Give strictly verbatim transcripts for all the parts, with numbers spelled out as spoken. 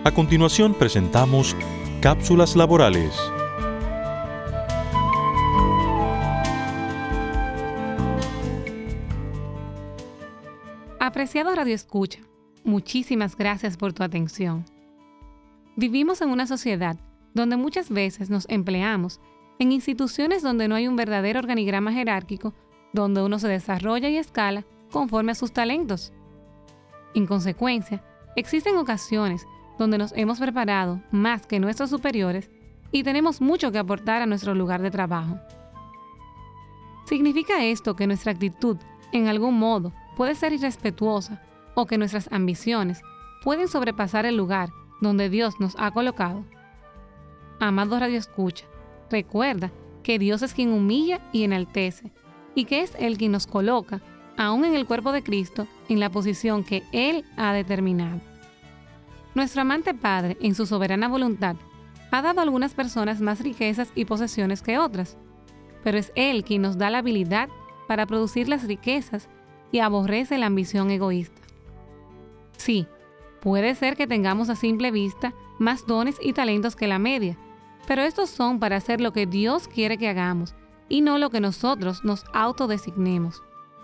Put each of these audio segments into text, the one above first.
A continuación presentamos Cápsulas Laborales. Apreciado Radio Escucha, muchísimas gracias por tu atención. Vivimos en una sociedad donde muchas veces nos empleamos en instituciones donde no hay un verdadero organigrama jerárquico, donde uno se desarrolla y escala conforme a sus talentos. En consecuencia, existen ocasiones donde nos hemos preparado más que nuestros superiores y tenemos mucho que aportar a nuestro lugar de trabajo. ¿Significa esto que nuestra actitud, en algún modo, puede ser irrespetuosa o que nuestras ambiciones pueden sobrepasar el lugar donde Dios nos ha colocado? Amado Radio Escucha, recuerda que Dios es quien humilla y enaltece, y que es Él quien nos coloca, aún en el cuerpo de Cristo, en la posición que Él ha determinado. Nuestro amante Padre, en su soberana voluntad, ha dado a algunas personas más riquezas y posesiones que otras, pero es Él quien nos da la habilidad para producir las riquezas y aborrece la ambición egoísta. Sí, puede ser que tengamos a simple vista más dones y talentos que la media, pero estos son para hacer lo que Dios quiere que hagamos y no lo que nosotros nos autodesignemos.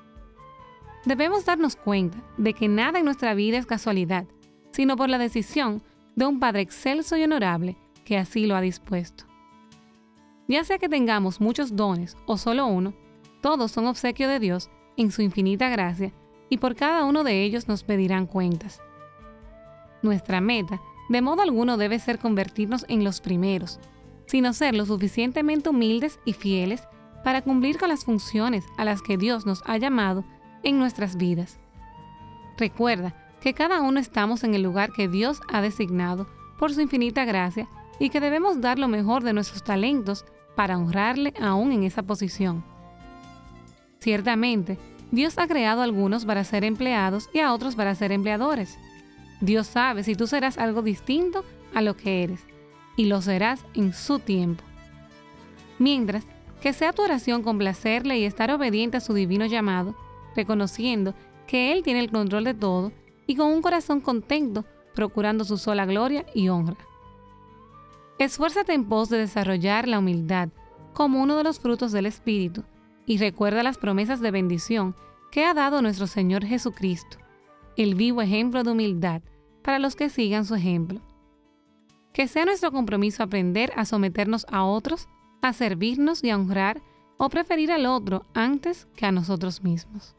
Debemos darnos cuenta de que nada en nuestra vida es casualidad, sino por la decisión de un Padre excelso y honorable que así lo ha dispuesto. Ya sea que tengamos muchos dones o solo uno, todos son obsequio de Dios en su infinita gracia y por cada uno de ellos nos pedirán cuentas. Nuestra meta, de modo alguno, debe ser convertirnos en los primeros, sino ser lo suficientemente humildes y fieles para cumplir con las funciones a las que Dios nos ha llamado en nuestras vidas. Recuerda que cada uno estamos en el lugar que Dios ha designado por su infinita gracia y que debemos dar lo mejor de nuestros talentos para honrarle aún en esa posición. Ciertamente, Dios ha creado a algunos para ser empleados y a otros para ser empleadores. Dios sabe si tú serás algo distinto a lo que eres, y lo serás en su tiempo. Mientras que sea tu oración complacerle y estar obediente a su divino llamado, reconociendo que Él tiene el control de todo y con un corazón contento, procurando su sola gloria y honra. Esfuérzate en pos de desarrollar la humildad como uno de los frutos del Espíritu y recuerda las promesas de bendición que ha dado nuestro Señor Jesucristo, el vivo ejemplo de humildad para los que sigan su ejemplo. Que sea nuestro compromiso aprender a someternos a otros, a servirnos y a honrar o preferir al otro antes que a nosotros mismos.